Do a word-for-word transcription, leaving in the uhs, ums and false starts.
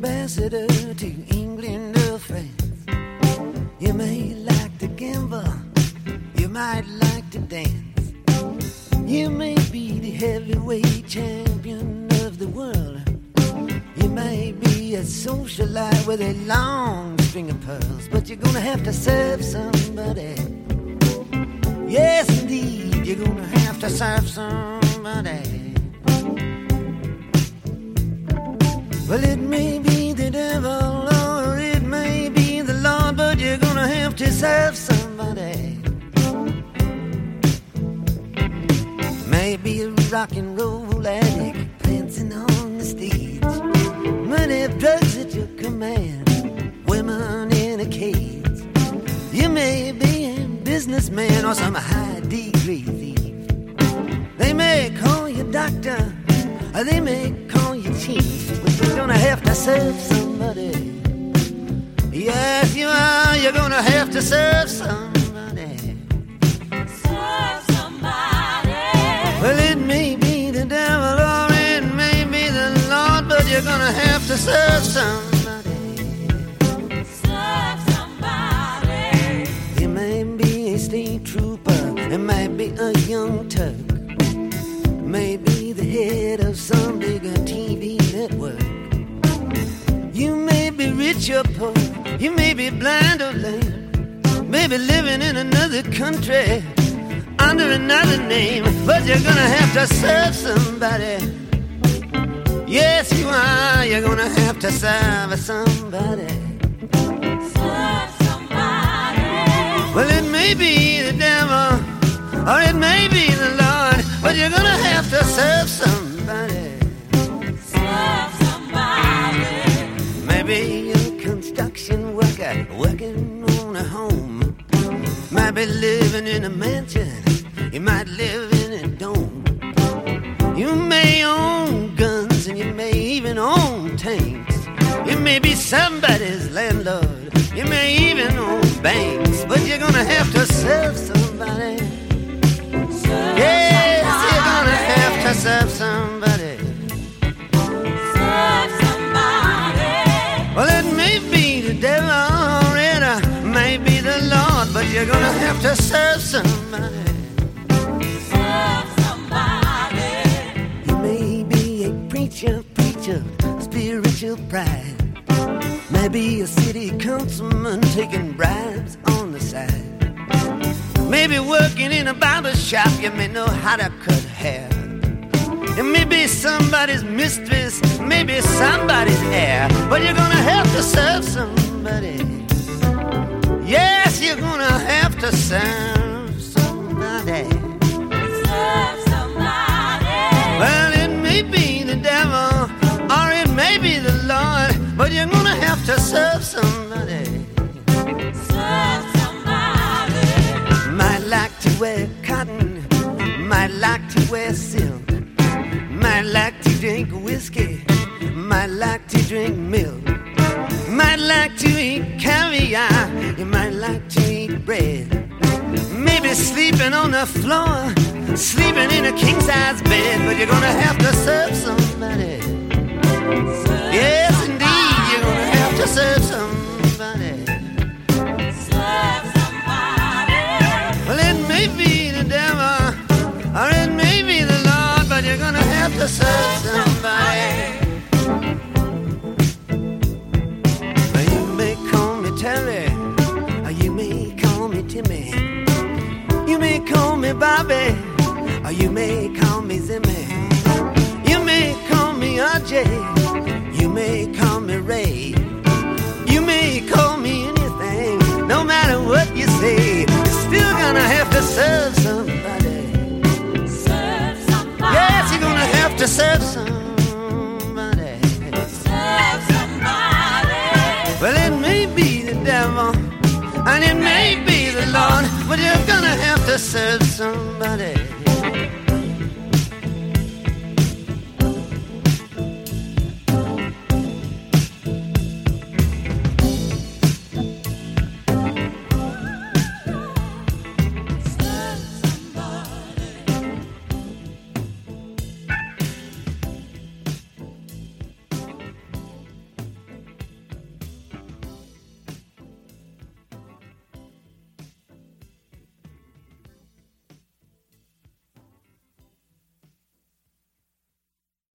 ambassador to England or France. You may like to gamble, you might like to dance. You may be the heavyweight champion of the world. You may be a socialite with a long string of pearls, but you're gonna have to serve somebody. Yes, indeed, you're gonna have to serve somebody. Well, it may be the devil or it may be the Lord, but you're gonna have to serve somebody. Maybe a rock and roll addict prancing on the stage, money, drugs at your command, women in a cage. You may be a businessman or some high degree thief. They may call you doctor or they may call you chief, but you're gonna have to serve somebody. Yes, you are. You're gonna have to serve somebody. Serve somebody. Well, it may be the devil or it may be the Lord, but you're gonna have to serve somebody. Serve somebody. You may be a state trooper, it might be a young Turk, maybe the head of some bigger T V network. You may be rich or poor, you may be blind or lame, maybe living in another country under another name, but you're gonna have to serve somebody. Yes, you are. You're gonna have to serve somebody. Serve somebody. Well, it may be the devil or it may be the Lord, but you're gonna have to serve somebody. Serve somebody. Maybe a construction worker working on a home, might be living in a mansion, you might live in a dome. You may own guns and you may even own tanks. You may be somebody's landlord, you may even own banks, but you're gonna have to serve somebody. Serve Yes, somebody. you're gonna have to serve somebody. Serve somebody. Well, it may be the devil or it may be the Lord, but you're gonna have to serve somebody. Serve somebody. You may be a preacher, preacher, spiritual pride. Maybe a city councilman taking bribes on the side. Maybe working in a barber shop, you may know how to cut hair. You may be somebody's mistress, maybe somebody's heir, but you're gonna have to serve somebody. Yes, you're gonna have to serve somebody. Serve somebody. Well, it may be the devil or it may be the Lord, but you're gonna have to serve somebody. Serve somebody. Might like to wear cotton, might like to wear silk, might like to drink whiskey, might like to drink milk, might like to eat caviar, you might like to eat bread. Maybe sleeping on the floor, sleeping in a king-size bed, but you're gonna have to serve somebody. Serve Yes, indeed, somebody. you're gonna have to serve somebody. Serve somebody. Well, it may be the devil or it may be the Lord, but you're gonna have to serve somebody. Well, you may call me Terry, or you may call me Timmy. You may call me Bobby, or you may call me Zimmy. You may call me R J, you may call me Ray. You may call me anything, no matter what you say, you're still gonna have to serve somebody. Serve somebody. Yes, you're gonna have to serve somebody. Serve somebody. Well, it may be the devil and it may be the Lord, but you're gonna have to serve somebody.